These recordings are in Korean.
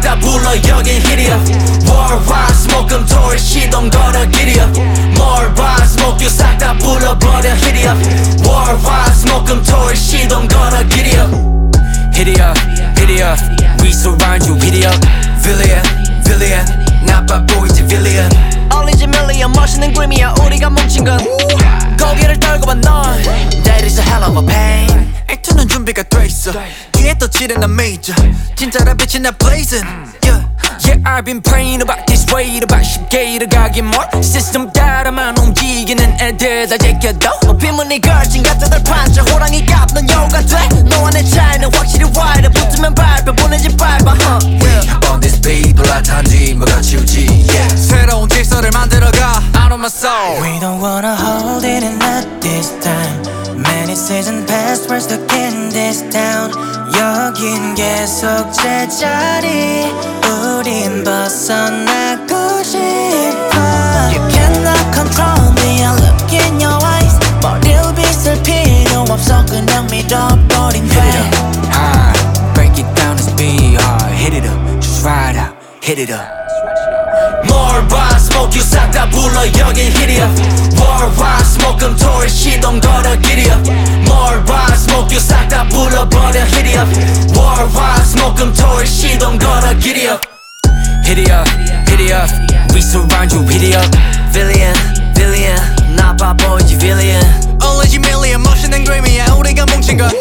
다 불러 여긴 힐이야. Worldwide 스모금토일 시동 걸어 길이야. 뭘 봐 스모큐 싹 다 불러버려 힐이야. Worldwide 스모금토일 시동 걸어 길이야. Hit it up, hit it up. We surround you, hit it up. Villian, Villian. 나빠 보이지 Villian. 얼리지 밀리언 멋있는 그림이야 우리가 뭉친 건 고개를 떨고 봐 넌. That is a hell of a pain. 액트는 준비가 돼 있어. 뒤에 또 칠해 나 major. 진짜라 빛이 나 blazing. Yeah, I've been praying about this way about 쉽게 일어가긴 뭘 시스템 따라만 움직이는 애들 다 제껴도 빗물이 걸친 가짜들 판자 호랑이 갑는 여우가 돼. 너와 내 차이는 확실히 와이드 붙으면 밟아 보내지 밟아 On this beat 불안한지 뭐가 치우지 yeah. 새로운 질서를 만들어가 out of my soul. We don't wanna hold it in at this time. Many seasons past we're stuck in this town. 여긴 계속 제자리 우린 벗어나고 싶어. You cannot control me, I look in your eyes. 머리를 빗을 필요 없어 그냥 믿어버린 Hit it up, high, break it down, it's be hard. Hit it up, just ride out, hit it up. 뭘 봐, smoke you 싹 다 불러 여긴 힐이야. Worldwide 스모금토일 시동 걸어 길이야. 뭘 봐, smoke you 싹 다 불러버려 힐이야. Worldwide 스모금토일 시동 걸어 길이야. Hit it up, hit it up. We surround you, hit it up. Villian, Villian. 나빠 보이지 Villian. 얼리지 밀리언 멋있는 그림이야 우리가 뭉친 건.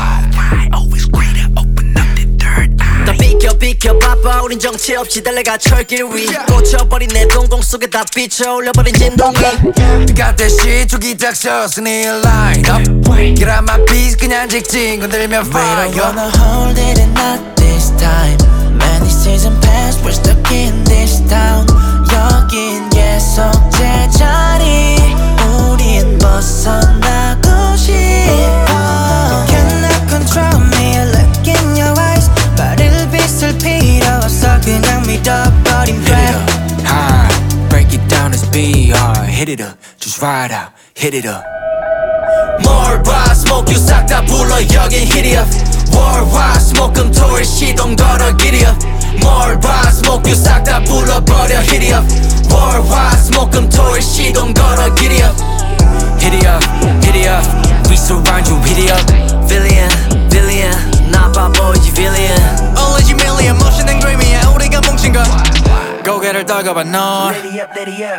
다 비켜 비켜 바빠 우린 정치 없이 달려가 철길 위. 꽂혀버린 내 동공 속에 다 비춰 올려버린 진동기. We got that shit 저기 닥쳐 스네일 line up. Get out my piece 그냥 직진 건들면 fire. We don't wanna hold it in at this time. Many seasons past we're stuck in this town. 여긴 계속 제자리 우린 벗어나고 싶어. You cannot control me, I look in your eyes. 말을 빗을 필요 없어 그냥 믿어버린 Hit it up, high, break it down, it's be hard. Hit it up, just ride out, hit it up. 뭘 봐, smoke you 싹 다 불러 여긴 힐이야. Worldwide 스모금토일 시동 걸어 길이야. 뭘 봐, smoke you 싹 다 불러버려 힐이야. Worldwide 스모금토일 시동 걸어 길이야. Hit it up, hit it up. We surround you, hit it up. Villian, Villian. 나빠 보이지 Villian. 얼리지 밀리언 멋있는 그림이야 우리가 뭉친 건. 고개를 떨고 봐 넌. Ready up, ready up.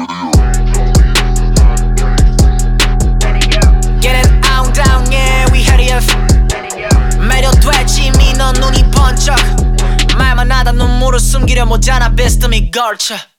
Getting out down, yeah, we ready up. 매료됐지 미 넌 눈이 번쩍. 말만 하다 눈물을 숨기려 모자라 비스듬히 걸쳐.